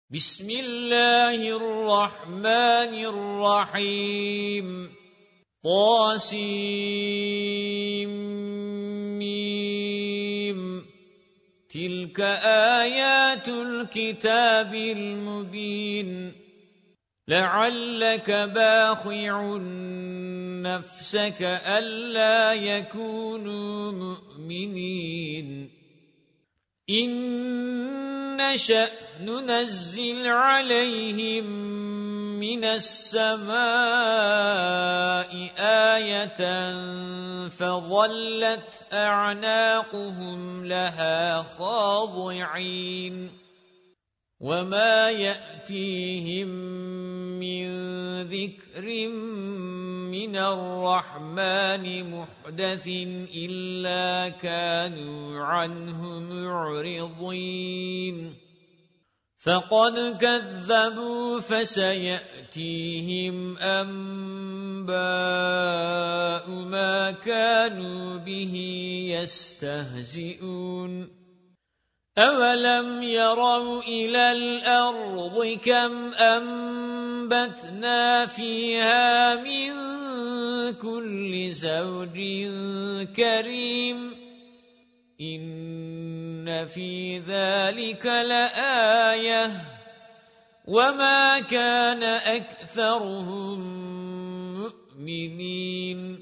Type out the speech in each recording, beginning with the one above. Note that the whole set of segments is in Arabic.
بسم الله الرحمن الرحيم طاسيم تلك آيات الكتاب المبين لعلك باخع نفسك ألا يكونوا مؤمنين إن نشأ ننزل عليهم من السماء آية فظلت أعناقهم لها خاضعين وما يأتيهم من ذكر من الرحمن محدث إلا كانوا عنه معرضين فقد كذبوا فسيأتيهم أنباء ما كانوا به يستهزئون أَوَلَمْ يَرَوْا إِلَى الْأَرْضِ كَمْ أَنبَتْنَا فِيهَا مِنْ كُلِّ زَوْجٍ كَرِيمٍ إِنَّ فِي ذَلِكَ لَآيَةً وَمَا كَانَ أَكْثَرُهُم مُؤْمِنِينَ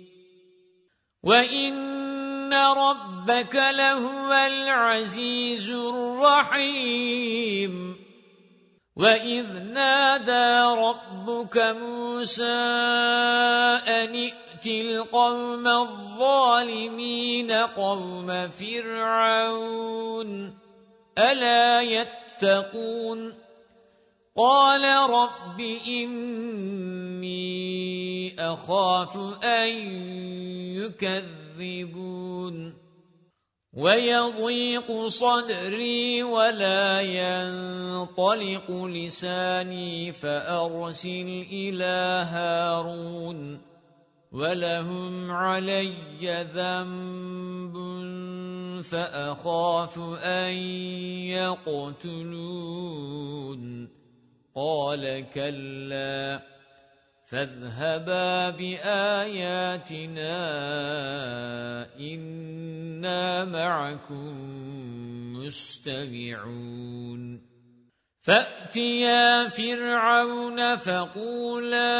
وَإِنَّ رَبَّكَ لَهُوَ الْعَزِيزُ الرَّحِيمُ وَإِذْ نَادَى رَبُّكَ مُوسَىٰ أَنِ ائْتِ الْقَوْمَ الظَّالِمِينَ قَوْمَ فِرْعَوْنَ أَلَا يَتَّقُونَ قَالَ رَبِّ إِنِّي أَخَافُ أَن يُكَذِّبُونِ وَيَضِيقُ صَدْرِي وَلَا يَنطَلِقُ لِسَانِي فَأَرْسِلْ إِلَى هَارُونَ وَلَهُمْ عَلَيَّ ذَنبٌ فَأَخَافُ أَن يَقْتُلُونِ قَالَ كَلَّا فاذهبا بآياتنا إنا معكم مستمعون فأتيا فرعون فقولا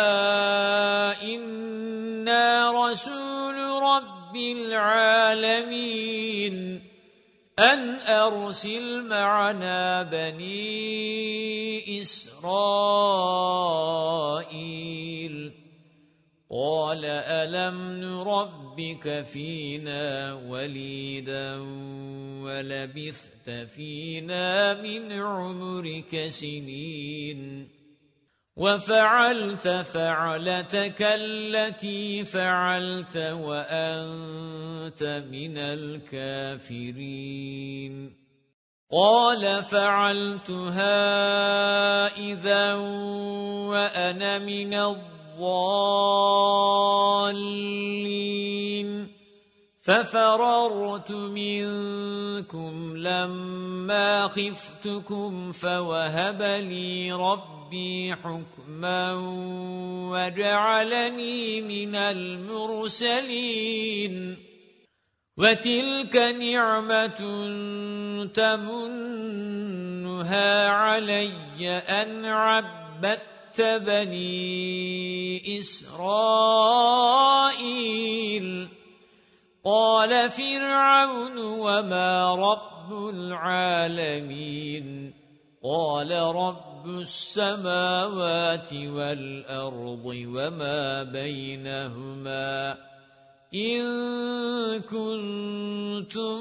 إنا رسول رب العالمين أن أرسل معنا بني إسرائيل قال ألم نربك فينا وليدا ولبثت فينا من عمرك سنين وفعلت فعلتك التي فعلت وأنت من الكافرين قال فعلتها إذا وأنا من الضالين ففررت منكم لما خفتكم فوهب لي ربي حكما وجعلني من المرسلين وتلك نعمة تمنها علي أن عبدت بني إسرائيل قال فرعون وما رب العالمين قال رب السماوات والأرض وما بينهما إن كنتم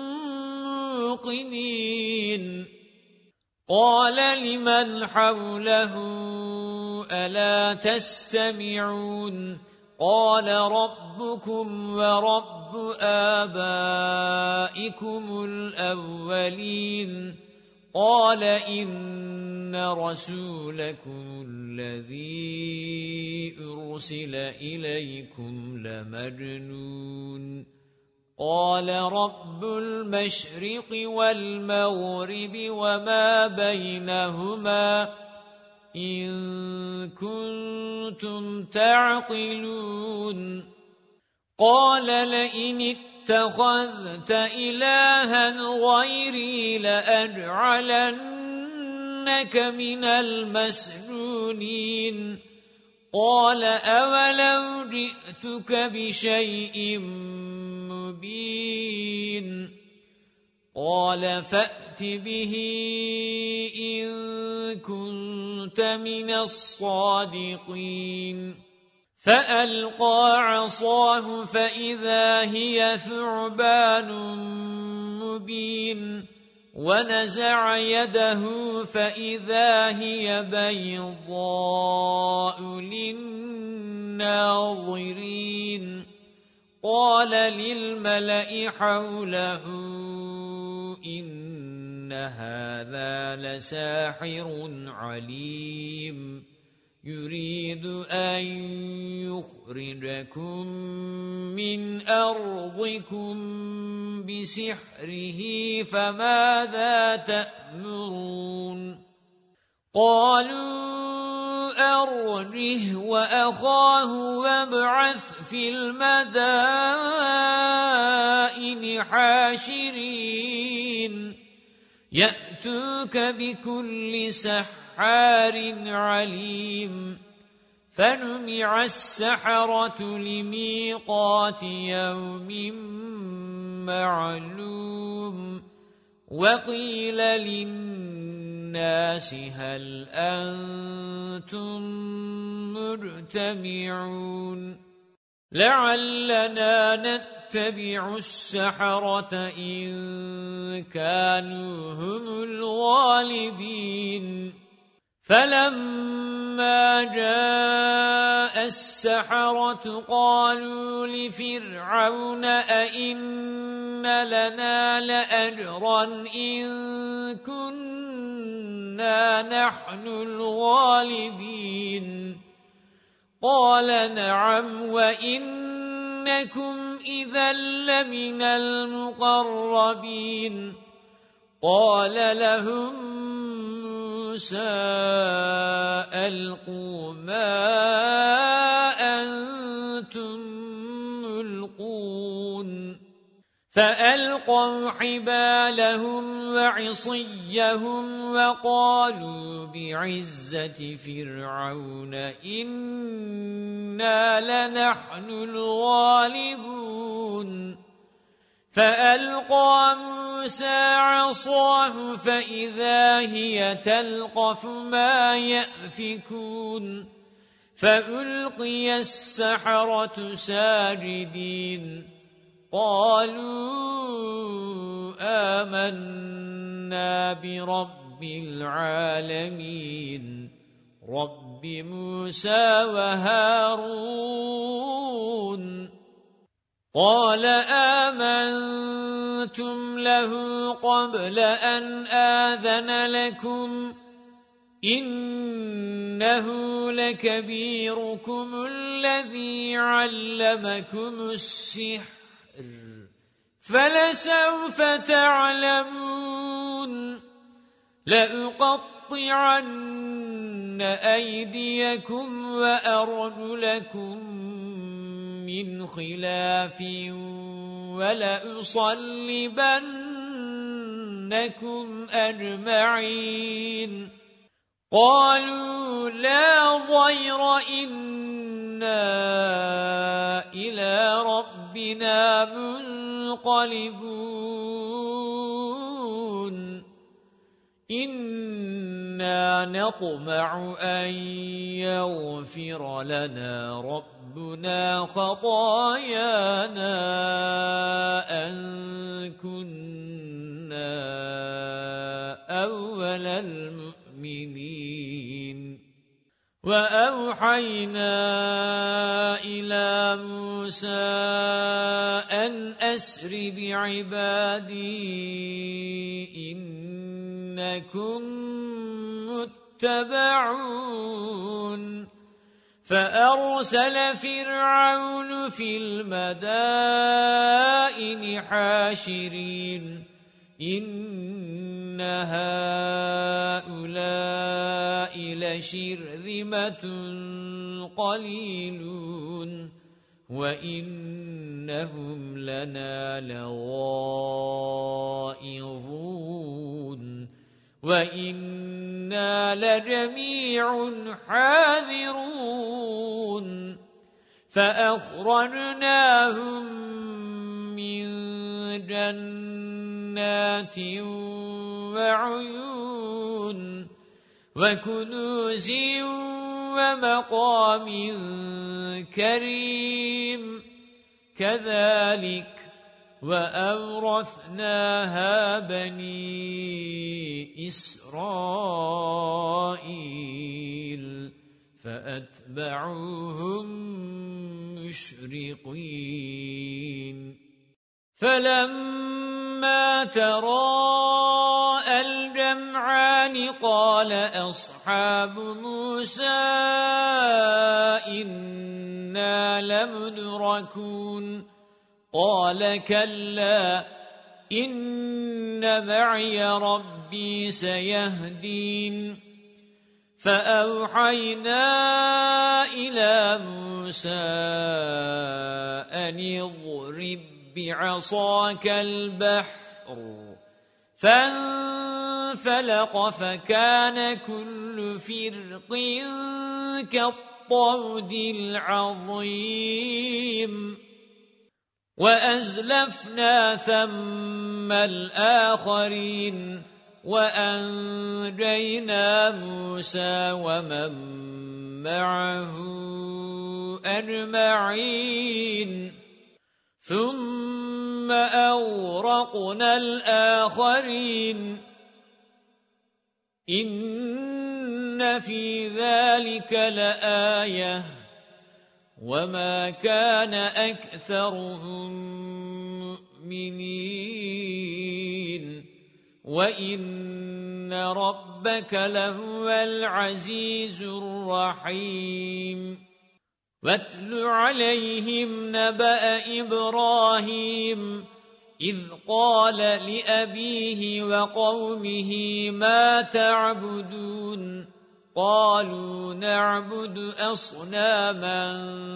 موقنين قال لمن حوله ألا تستمعون قال ربكم ورب آبائكم الأولين قال إن رسولكم الذي أرسل إليكم لمجنون قال رب المشرق والمغرب وما بينهما إن كنتم تعقلون قال لئن اتخذت إلها غيري لأجعلنك من المسجونين قال أولو جئتك بشيء مبين قال فأت به إن كنت من الصادقين فألقى عصاه فإذا هي ثعبان مبين ونزع يده فإذا هي بيضاء للناظرين قال للملأ حوله إن هذا لساحر عليم يريد أن يخرجكم من أرضكم بسحره فماذا تأمرون قالوا أرجه وأخاه وابعث في المدائن حاشرين يأتوك بكل سحار عليم فنمع السحرة لميقات يوم معلوم وقيل للناس هل أنتم مجتمعون لعلنا نتبع السحرة إن كانوا هم الغالبين فلما جاء السحرة قالوا لفرعون أئن لنا لأجرا إن كنا نحن الغالبين قال نعم وإنكم إذا لمن المقربين قال لهم موسى ألقوا ما أنتم ملقون فألقوا حبالهم وعصيهم وقالوا بعزة فرعون إنا لنحن الغالبون فألقى موسى عصاه فإذا هي تلقف ما يأفكون فألقي السحرة ساجدين قالوا آمنا برب العالمين رب موسى وهارون قال آمنتم له قبل أن آذن لكم إنه لكبيركم الذي علمكم السحر فلسوف تعلمون لأقطعن أيديكم وأرجلكم من خلاف ولأصلبنكم أجمعين قالوا لا ضير إنا إلى ربنا منقلبون إنا نطمع أن يغفر لنا ربنا خطايانا أن كنا أول المؤمنين وأوحينا إلى موسى أن أسر بعبادي إنكم متبعون فأرسل فرعون في المدائن حاشرين إن هؤلاء لشرذمة قليلون وإنهم لنا لغائظون وإنا لجميع حاذرون فأخرجناهم من جنات وعيون وكنوز ومقام كريم كذلك وأورثناها بني إسرائيل فأتبعوهم مشرقين فلما تراءى الجمعان قال أصحاب موسى إنا لمدركون قال كلا إن معي ربي سيهدين فأوحينا إلى موسى أن اضرب بعصاك البحر فانفلق فكان كل فرق كالطود العظيم وأزلفنا ثم الآخرين وأنجينا موسى ومن معه أجمعين ثم أغرقنا الآخرين إن في ذلك لآية وما كان أكثرهم مؤمنين وإن ربك لهو العزيز الرحيم واتل عليهم نبأ إبراهيم إذ قال لأبيه وقومه ما تعبدون قالوا نعبد أصناما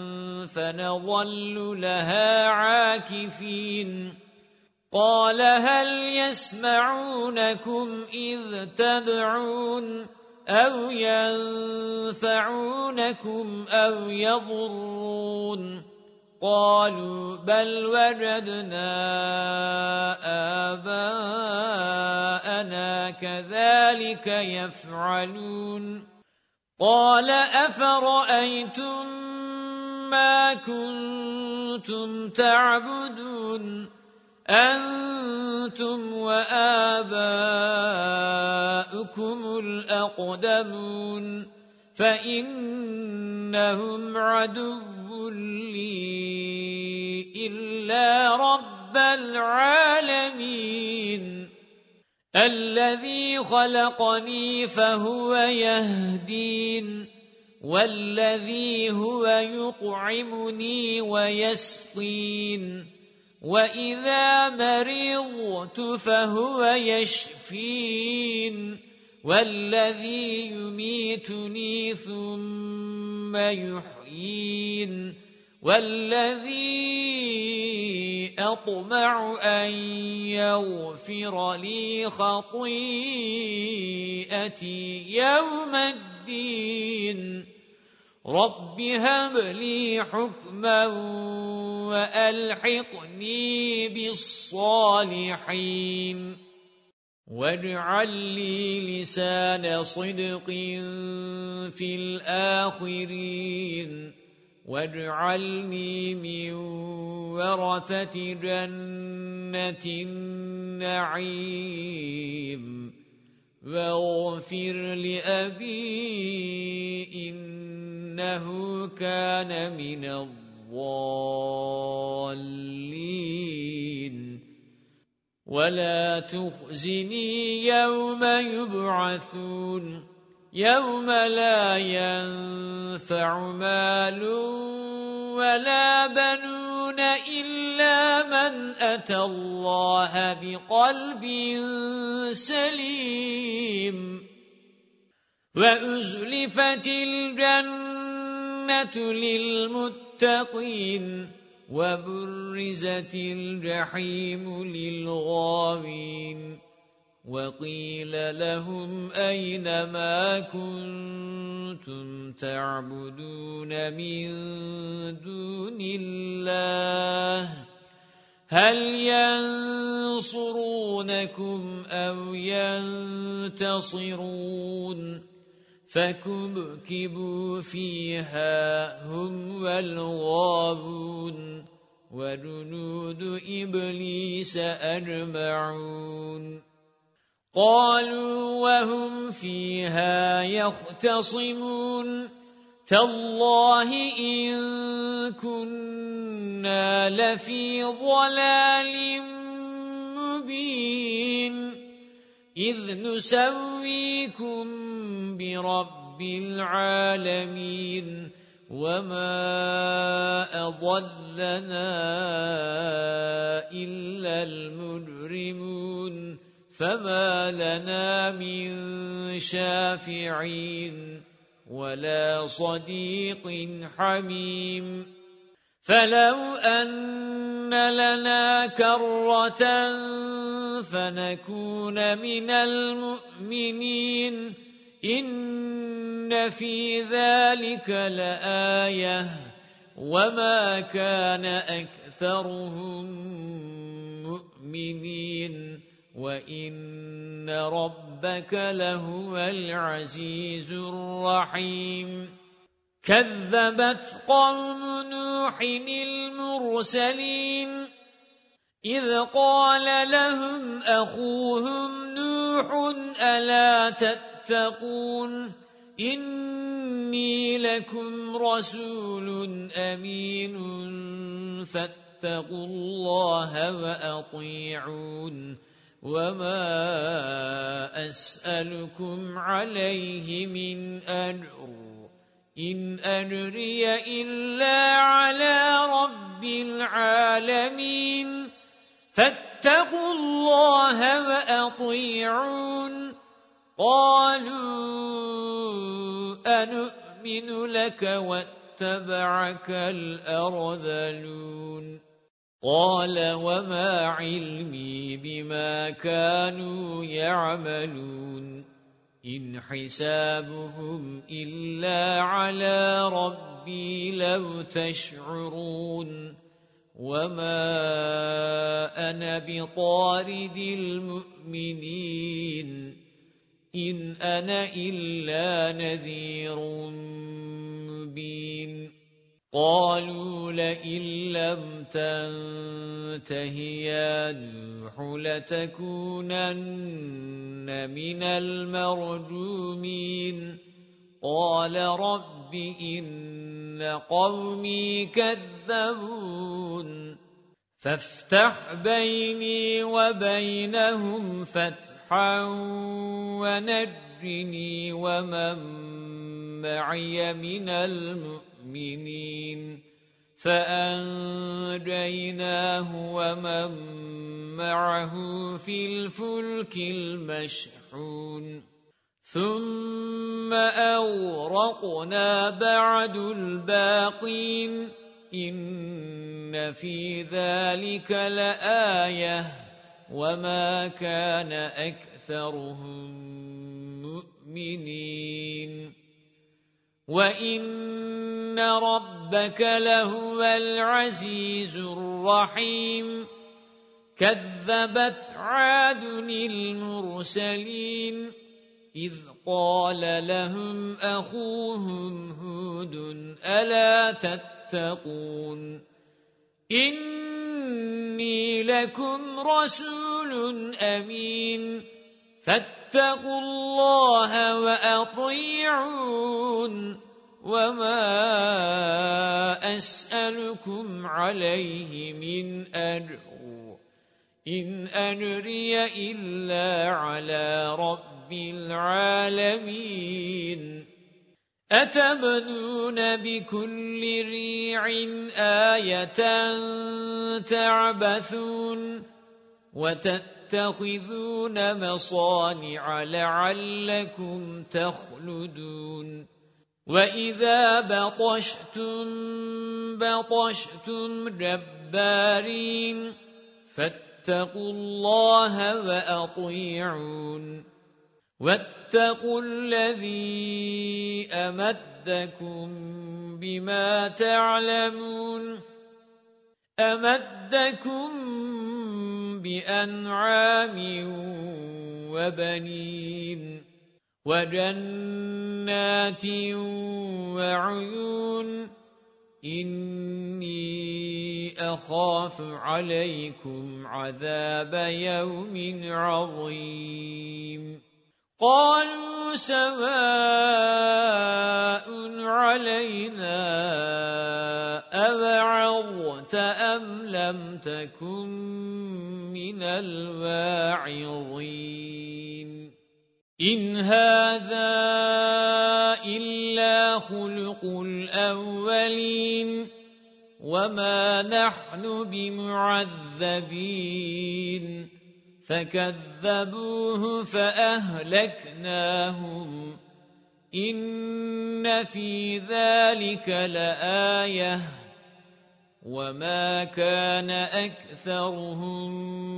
فنظل لها عاكفين قال هل يسمعونكم إذ تدعون أو ينفعونكم أو يضرون قالوا بل وجدنا آباءنا كذلك يفعلون قال أفرأيتم ما كنتم تعبدون أنتم وآباؤكم الأقدمون فإنهم عدو لي إلا رب العالمين الذي خلقني فهو يهدين والذي هو يطعمني ويسقين وإذا مرضت فهو يشفين والذي يميتني ثم يحيين والذي أطمع أن يغفر لي خطيئتي يوم الدين رب هب لي حكما وألحقني بالصالحين واجعل لي لسان صدق في الآخرين واجعلني من ورثة جنة النعيم واغفر لأبي إنه كان من الضالين ولا تخزني يوم يبعثون يوم لا ينفع مال ولا بنون إلا من أتى الله بقلب سليم وأزلفت الجنة للمتقين وبرزت الجحيم للغاوين وقيل لهم أين ما كنتم تعبدون من دون الله هل ينصرونكم أو ينتصرون فكبكبوا فيها هم والغاوون وجنود إبليس أجمعون قالوا وهم فيها يختصمون تالله إن كنا لفي ضلال مبين إذ نسويكم برب العالمين وما أضلنا إلا المجرمون فما لنا من شافعين ولا صديق حميم فلو أن لنا كرة فنكون من المؤمنين إن في ذلك لآية وما كان أكثرهم مؤمنين وَإِنَّ رَبَّكَ لَهُوَ الْعَزِيزُ الرَّحِيمُ كَذَّبَتْ قَوْمُ نُوحٍ الْمُرْسَلِينَ إِذْ قَالَ لَهُمْ أَخُوهُمْ نُوحٌ أَلَا تَتَّقُونَ إِنِّي لَكُمْ رَسُولٌ أَمِينٌ فَاتَّقُوا اللَّهَ وَأَطِيعُونِ وَمَا أَسْأَلُكُمْ عَلَيْهِ مِنْ أَجْرٍ إِنْ أَجْرِيَ إِلَّا عَلَى رَبِّ الْعَالَمِينَ فَاتَّقُوا اللَّهَ وَأَطِيعُونِ قَالُوا أَنُؤْمِنُ لَكَ وَاتَّبَعَكَ الْأَرْذَلُونَ قال وما علمي بما كانوا يعملون إن حسابهم إلا على ربي لو تشعرون وما أنا بطارد المؤمنين إن أنا إلا نذير مبين قالوا لئن لم تنته يا نوح لتكونن من المرجومين قال رب إن قومي كذبون فافتح بيني وبينهم فتحا ونجني ومن معي من المؤمنين فأنجيناه ومن معه في الفلك المشحون ثم أغرقنا بعد الباقين إن في ذلك لآية وما كان أكثرهم مؤمنين وَإِنَّ رَبَّكَ لَهُوَ الْعَزِيزُ الرَّحِيمُ كَذَّبَتْ عَادٌ الْمُرْسَلِينَ إِذْ قَالَ لَهُمْ أَخُوهُمْ هُودٌ أَلَا تَتَّقُونَ إِنِّي لَكُمْ رَسُولٌ أَمِينٌ فَاتَّقُوا اللَّهَ وَأَطِيعُونِ وَمَا أَسْأَلُكُمْ عَلَيْهِ مِنْ أَجْرٍ إِنْ أَجْرِيَ إِلَّا عَلَى رَبِّ الْعَالَمِينَ أتبنون بكل ريع آية تعبثون وتتخذون مصانع لعلكم تخلدون وإذا بطشتم جبارين فاتقوا الله وأطيعون واتقوا الذي أمدكم بما تعلمون أمدكم بأنعام وبنين وجنات وعيون إني أخاف عليكم عذاب يوم عظيم قالوا سواء علينا أوعظت أم لم تكن من الواعظين إن هذا إلا خلق الأولين وما نحن بمعذبين فكذبوه فأهلكناهم إن في ذلك لآية وما كان أكثرهم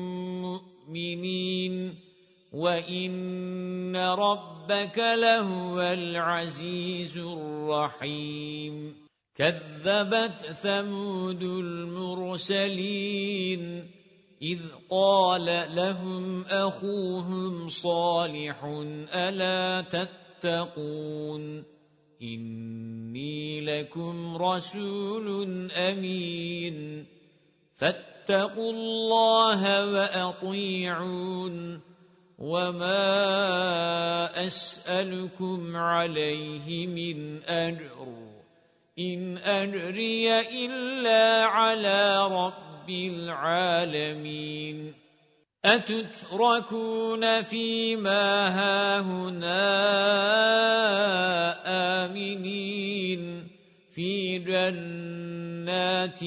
مؤمنين وَإِنَّ رَبَّكَ لَهُوَ الْعَزِيزُ الرَّحِيمُ كَذَّبَتْ ثَمُودُ الْمُرْسَلِينَ إِذْ قَالَ لَهُمْ أَخُوهُمْ صَالِحٌ أَلَا تَتَّقُونَ إِنِّي لَكُمْ رَسُولٌ أَمِينٌ فَاتَّقُوا اللَّهَ وَأَطِيعُونِ وَمَا أَسْأَلُكُمْ عَلَيْهِ مِنْ أَجْرٍ إِنْ أَجْرِيَ إِلَّا عَلَى رَبِّ الْعَالَمِينَ أَتُتْرَكُونَ فِيمَا هَاهُنَا آمِنِينَ فِي جَنَّاتٍ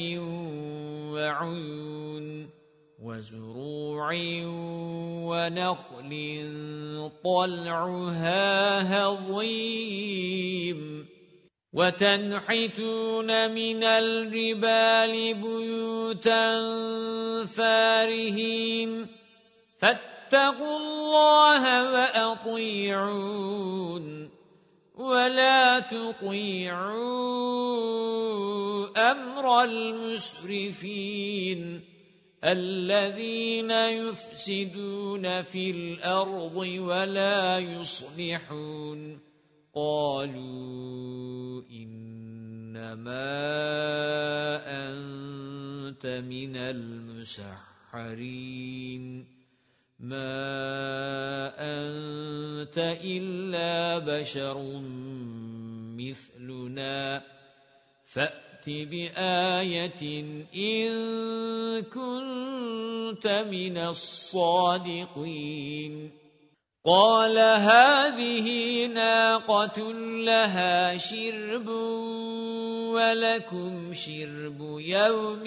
وَعُيُونٍ وَزُرُوعٍ وَنَخْلٍ طَلْعُهَا هَضِيمٌ وَتَنْحِتُونَ مِنَ الْجِبَالِ بُيُوتًا فَارِهِينَ فَاتَّقُوا اللَّهَ وَأَطِيعُونِ وَلَا تُطِيعُوا أَمْرَ الْمُسْرِفِينَ الَّذِينَ يُفْسِدُونَ فِي الْأَرْضِ وَلَا يُصْلِحُونَ قَالُوا إِنَّمَا أَنْتَ مِنَ الْمُسَحَّرِينَ مَا أَنْتَ إِلَّا بَشَرٌ مِثْلُنَا فَأْتِ بِآيَةٍ إِن كُنتَ مِنَ الصَّادِقِينَ قَالَ هَذِهِ نَاقَةٌ لَهَا شِرْبٌ وَلَكُمْ شِرْبُ يَوْمٍ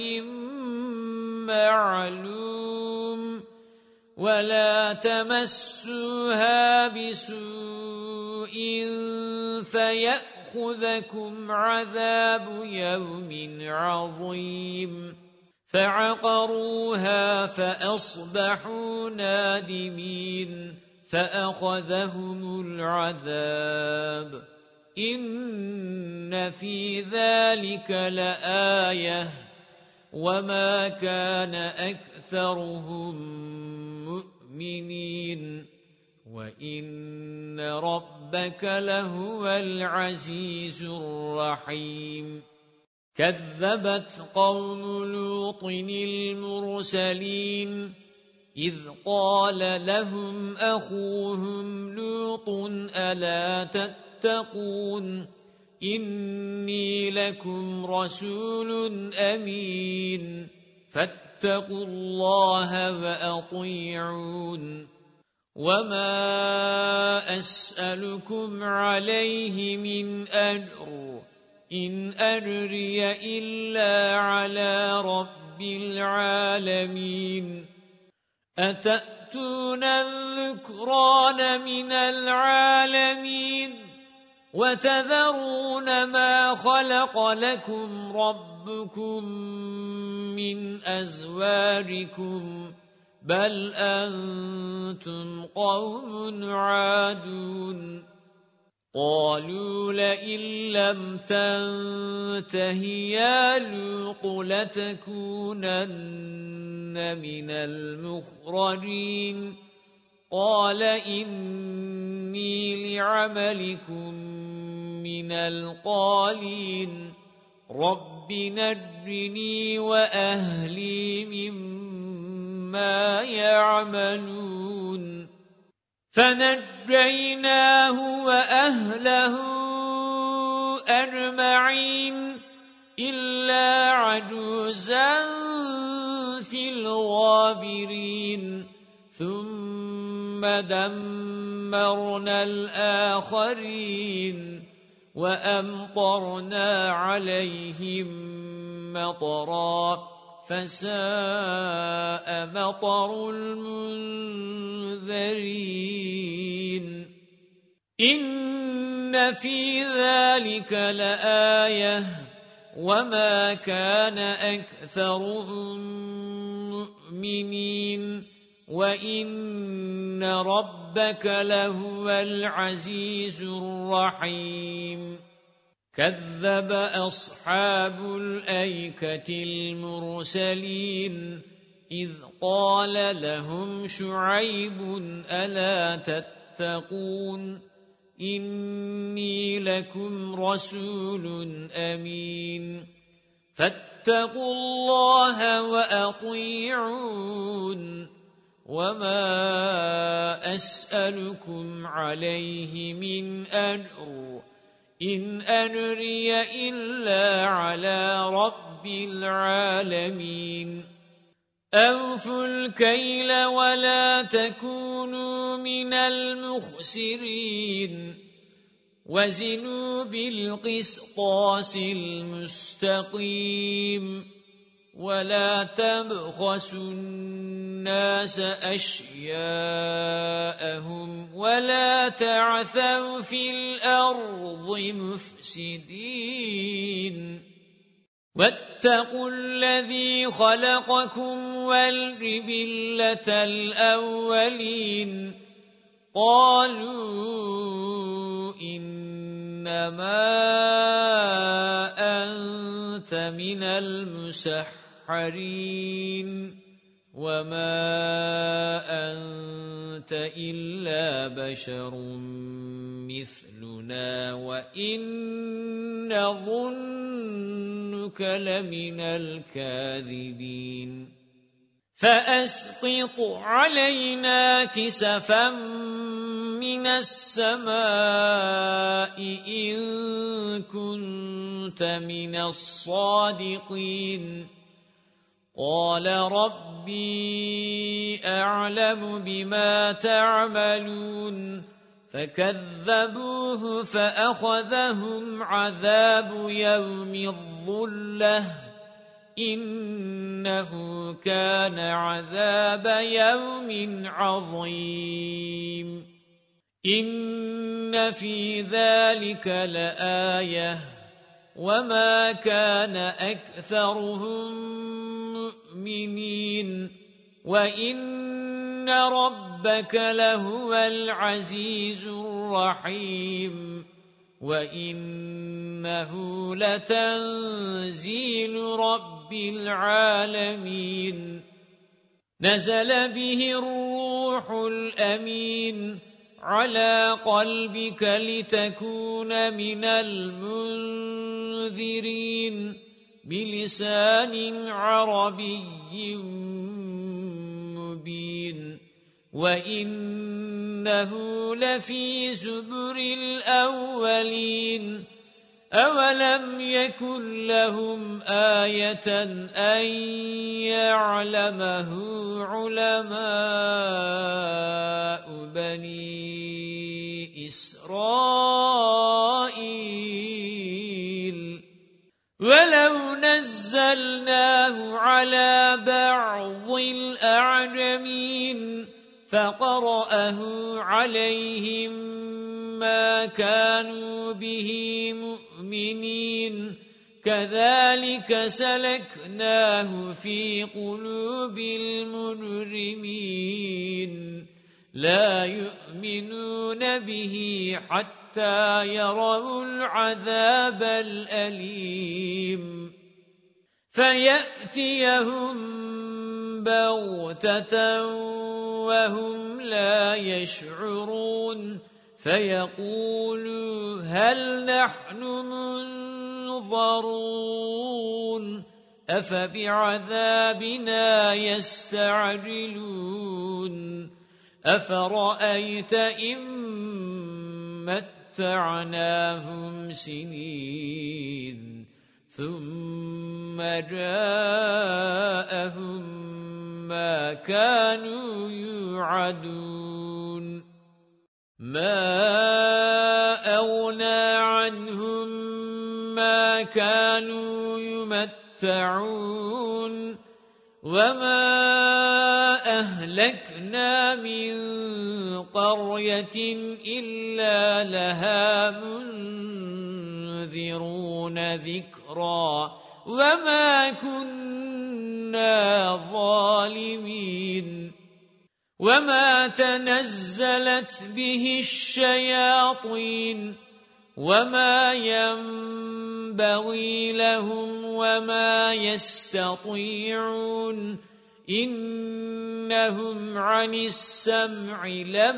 مَّعْلُومٍ وَلَا تَمَسُّوهَا بِسُوءٍ فَيَأْخُذَكُمْ عَذَابُ يَوْمٍ عَظِيمٍ فَعَقَرُوهَا فَأَصْبَحُوا نَادِمِينَ فَأَخَذَهُمُ الْعَذَابُ إِنَّ فِي ذَلِكَ لَآيَةً وَمَا كَانَ أَكْثَرُهُم مُؤْمِنِينَ وَإِنَّ رَبَّكَ لَهُوَ الْعَزِيزُ الرَّحِيمُ كَذَّبَتْ قَوْمُ لُوطٍ الْمُرْسَلِينَ إِذْ قَالَ لَهُمْ أَخُوهُمْ لُوطٌ أَلَا تَتَّقُونَ إِنِّي لَكُمْ رَسُولٌ أَمِينٌ فَاتَّقُوا اللَّهَ وَأَطِيعُونِ وَمَا أَسْأَلُكُمْ عَلَيْهِ مِنْ أَجْرٍ إِنْ أَجْرِيَ إِلَّا عَلَى رَبِّ الْعَالَمِينَ أَتَأْتُونَ الذُّكْرَانَ مِنَ الْعَالَمِينَ وَتَذَرُونَ مَا خَلَقَ لَكُمْ رَبُّكُمْ مِنْ أَزْوَاجِكُمْ بَلْ أَنْتُمْ قَوْمٌ عَادُونَ قَالُوا لَئِن لَّمْ تَنْتَهِ يَا لُوطُ لَتَكُونَنَّ مِنَ الْمُخْرَجِينَ قَالَ إِنِّي لِعَمَلِكُمْ مِنَ الْقَالِينَ رَبِّ نَجِّنِي وَأَهْلِي مِمَّا يَعْمَلُونَ فَنَجَّيْنَاهُ وَأَهْلَهُ أَجْمَعِينَ إِلَّا عَجُوزًا فِي الْغَابِرِينَ ثُمَّ دَمَّرْنَا الْآخَرِينَ وَأَمْطَرْنَا عَلَيْهِمْ مَطَرًا فَسَاءَ مَطَرُ الْمُنذَرِينَ إِنَّ فِي ذَلِكَ لَآيَةً وَمَا كَانَ أَكْثَرُهُم مُؤْمِنِينَ وَإِنَّ رَبَّكَ لَهُوَ الْعَزِيزُ الرَّحِيمُ كَذَّبَ أَصْحَابُ الْأَيْكَةِ الْمُرْسَلِينَ إِذْ قَالَ لَهُمْ شُعَيْبٌ أَلَا تَتَّقُونَ إِنِّي لَكُمْ رَسُولٌ أَمِينٌ فَاتَّقُوا اللَّهَ وَأَطِيعُونِ وَمَا أَسْأَلُكُمْ عَلَيْهِ مِنْ أَجْرٍ إِنْ أَجْرِيَ إِلَّا عَلَى رَبِّ الْعَالَمِينَ أَوْفُوا الْكَيْلَ وَلَا تَكُونُوا مِنَ الْمُخْسِرِينَ وَزِنُوا بِالْقِسْطَاسِ الْمُسْتَقِيمِ وَلَا تَبْخَسُوا النَّاسَ أَشْيَاءَهُمْ وَلَا تَعْثَوْا فِي الْأَرْضِ مُفْسِدِينَ وَاتَّقُوا الَّذِي خَلَقَكُمْ وَالْجِبِلَّةَ الْأَوَّلِينَ قَالُوا إِنَّمَا أَنْتَ مِنَ الْمُسَحَّرِينَ وَمَا أَنْتَ إِلَّا بَشَرٌ مِثْلُنَا وَإِنْ نَظُنُّكَ لَمِنَ الْكَاذِبِينَ فَأَسْقِطْ عَلَيْنَا كِسَفًا مِنَ السَّمَاءِ إِن كُنتَ مِنَ الصَّادِقِينَ قَالَ رَبِّي أَعْلَمُ بِمَا تَعْمَلُونَ فَكَذَّبُوهُ فَأَخَذَهُمْ عَذَابُ يَوْمِ الظُّلَّةِ إِنَّهُ كَانَ عَذَابَ يَوْمٍ عَظِيمٍ إِنَّ فِي ذَلِكَ لَآيَةً وَمَا كَانَ أَكْثَرُهُم مُؤْمِنِينَ وَإِنَّ رَبَّكَ لَهُوَ الْعَزِيزُ الرَّحِيمُ وَإِنَّهُ لَتَنزِيلُ رَبِّ الْعَالَمِينَ نَزَلَ بِهِ الرُّوحُ الْأَمِينُ عَلَى قَلْبِكَ لِتَكُونَ مِنَ الْمُنذِرِينَ بِلِسَانٍ عَرَبِيٍّ مُبِينٍ وَإِنَّهُ لَفِي زُبُرِ الْأَوَّلِينَ أَوَلَمْ يَكُنْ لَهُمْ آيَةً أَنْ يَعْلَمَهُ عُلَمَاءُ بَنِي إِسْرَائِيلَ وَلَوْ نَزَّلْنَاهُ عَلَى بَعْضِ الْأَعْجَمِينَ فَقَرَأَهُ عَلَيْهِمْ مَا كَانُوا بِهِ مُؤْمِنِينَ كَذَلِكَ سَلَكْنَاهُ فِي قُلُوبِ الْمُجْرِمِينَ لَا يُؤْمِنُونَ بِهِ حَتَّى يَرَوْا الْعَذَابَ الْأَلِيمَ فَيَأْتِيَهُم بَغْتَةً وَهُمْ لَا يَشْعُرُونَ فَيَقُولُوا هَلْ نَحْنُ مُنظَرُونَ أَفَبِعَذَابِنَا يَسْتَعْجِلُونَ أَفَرَأَيْتَ إِن مَّتَّعْنَاهُمْ سِنِينَ ثُمَّ جَاءَهُم مَّا كَانُوا يُوعَدُونَ مَا أَغْنَى عَنْهُمْ مَا كَانُوا يُمَتَّعُونَ وَمَا أَهْلَكْنَا مِنْ قَرْيَةٍ إِلَّا لَهَا مُنذِرُونَ ذِكْرًا وَمَا كُنَّا ظَالِمِينَ وَمَا تَنَزَّلَتْ بِهِ الشَّيَاطِينُ وَمَا يَنبَغِي لَهُمْ وَمَا يَسْتَطِيعُونَ إِنَّهُمْ عَنِ السَّمْعِ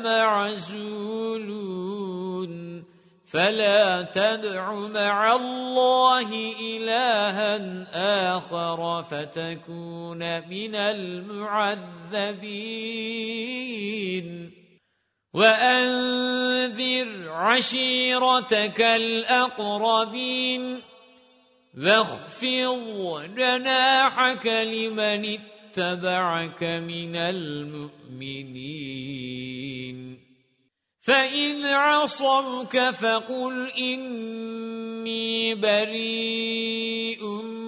لَمَعْزُولُونَ فَلَا تَدْعُ مَعَ اللَّهِ إِلَٰهًا آخَرَ فَتَكُونَ مِنَ الْمُعَذَّبِينَ وَأَنذِرْ عَشِيرَتَكَ الْأَقْرَبِينَ وَاخْفِضْ جَنَاحَكَ لِمَنِ اتَّبَعَكَ مِنَ الْمُؤْمِنِينَ فَإِنْ عَصَوْكَ فَقُلْ إِنِّي بَرِيءٌ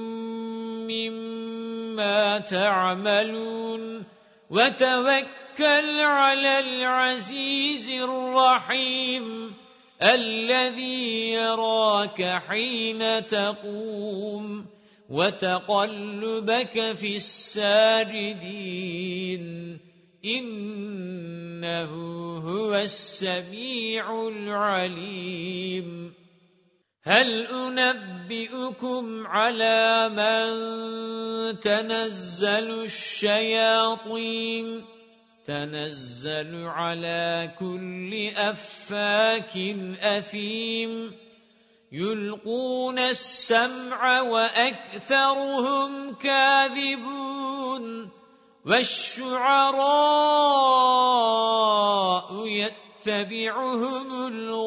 مِّمَّا تَعْمَلُونَ وَتَوَكَّلْ عَلَى الْعَزِيزِ الرَّحِيمِ الَّذِي يَرَاكَ حِينَ تَقُومُ وَتَقَلُّبَكَ فِي السَّاجِدِينَ إِنَّهُ هُوَ السَّمِيعُ الْعَلِيمُ هَلْ أُنَبِّئُكُمْ عَلَى مَنْ تَنَزَّلُ الشَّيَاطِينُ تَنَزَّلُ عَلَى كُلِّ أَفَّاكٍ أَثِيمٍ يُلْقُونَ السَّمْعَ وَأَكْثَرُهُمْ كَاذِبُونَ وَالشُّعَرَاءُ يَتَّبِعُهُمُ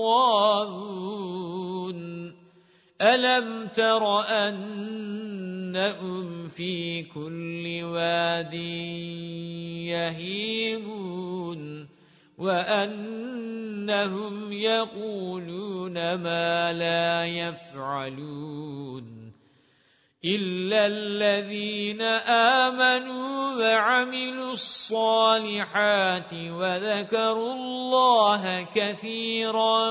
الْغَاوُونَ أَلَمْ تَرَ أَنَّهُمْ فِي كُلِّ وَادٍ يَهِيمُونَ وَأَنَّهُمْ يَقُولُونَ مَا لَا يَفْعَلُونَ إِلَّا الَّذِينَ آمَنُوا وَعَمِلُوا الصَّالِحَاتِ وَذَكَرُوا اللَّهَ كَثِيرًا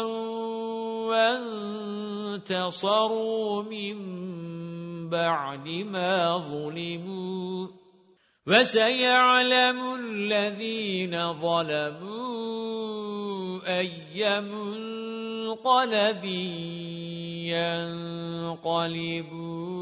وَانتَصَرُوا مِن بَعْدِ مَا ظُلِمُوا وَسَيَعْلَمُ الَّذِينَ ظَلَمُوا أَيَّ مُنقَلَبٍ يَنقَلِبُونَ